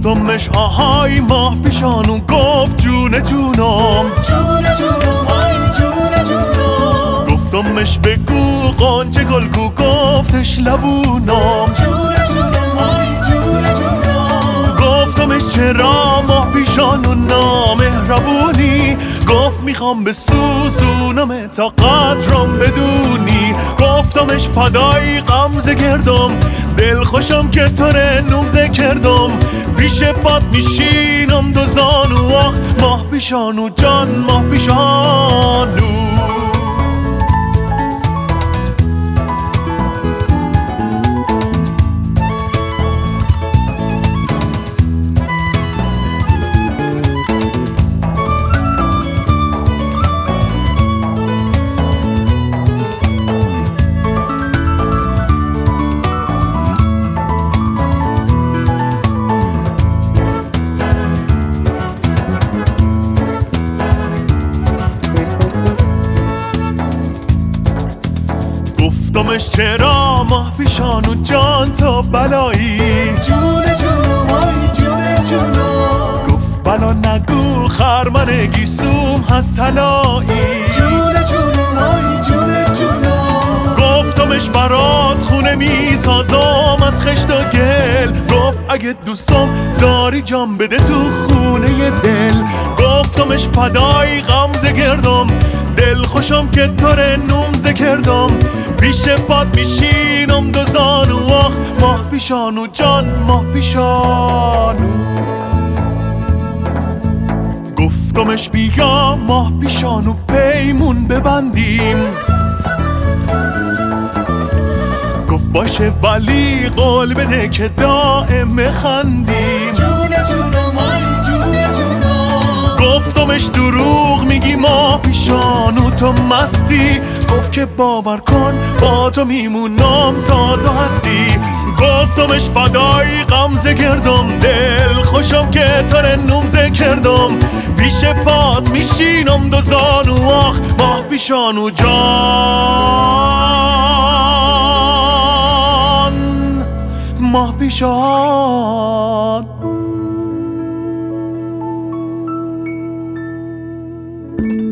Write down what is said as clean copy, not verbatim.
گفتمش آهای ماه پیشانو گفت جون جونم جون جونم آی جون جونم گفتمش بگو قانچه گلگو گفتش لبونم جون جونم آی جون جونم گفتمش چرا ماه پیشانو نامهربونی گفت میخوام به سوزونم تا قدرم بدونی گفتمش فدای غمزه گردم دل خوشم که تو نومزه کردم پیش پات میشینم دو زانو آخ ماه پیشانو جان ماه پیشانو گفتمش چرا ماه پیشانو جان تو بلایی جون جونم آی جون جونم گفت بلا نگو خرمن گیسوم هست طلایی جون جونم آی جون جونم گفتمش برات خونه میسازم از خشت و گل گفت اگه دوستم داری جام بده تو خونه دل گفتمش فدای غمزه گردم دل خوشم که تو نومزه کردم پیش پات میشینم دو زانو آخ ماه پیشانو جان ماه پیشانو گفتمش بیا ماه پیشانو پیمون ببندیم گفت باشه ولی قول بده که دائم خندیم جون جونم آی جون جونم گفتمش دروغ میگی ماه پیشانو تو مستی گفت که باور کن با تو میمونم تا تو هستی گفتمش فدای غمزه گردم دل خوشم که تو نومزه کردم پیش پات میشینم دو زانو آخ ماه پیشانو جان ماه پیشان